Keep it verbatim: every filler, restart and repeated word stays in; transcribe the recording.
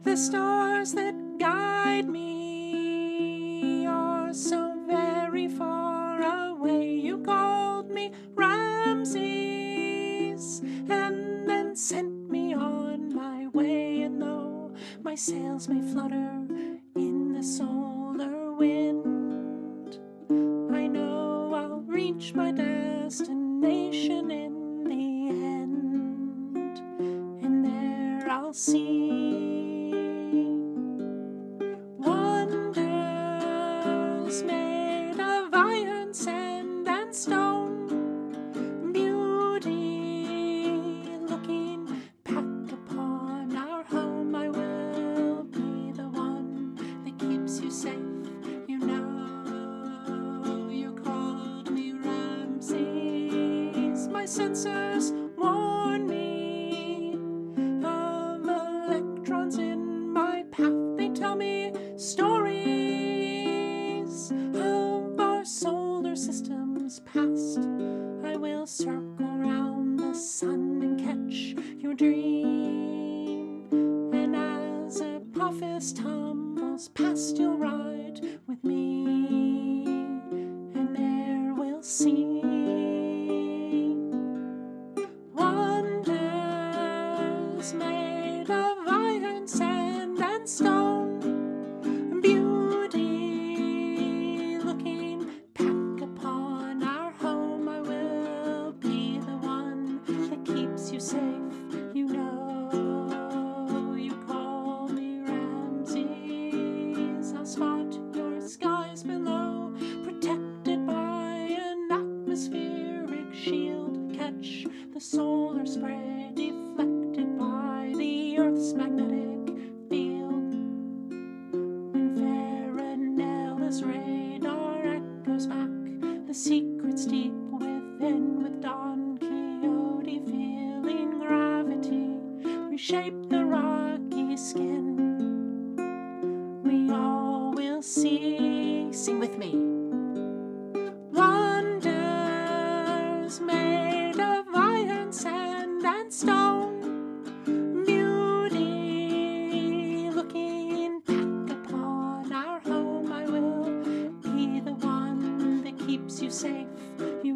The stars that guide me are so very far away. You called me Ramses and then sent me on my way. And though my sails may flutter in the solar wind, I know I'll reach my destination in the end, and there I'll see wonders made of iron, sand, and stone, beauty looking back upon our home. I will be the one that keeps you safe. You know you called me Ramses. My sensors warn me of electrons in my path. They tell me stories of our solar system's past. I will circle round the sun and catch your dream, and as Apophis tumbles past, you'll ride with me, and there we'll see wonders made of iron, sand, and stone, beauty looking back upon our home. I will be the one that keeps you safe. You know you call me Ramses. I'll spot your skies below, protected by an atmospheric shield. Catch the solar spray deflected by the Earth's magnetic field. When Farinelli's radar echoes back the secrets deep within, with Don Quixote feeling gravity reshape the rocky skin, we all will see. Sing with me. Wonders made of iron, sand, and stone, beauty looking back upon our home. I will be the one that keeps you safe. You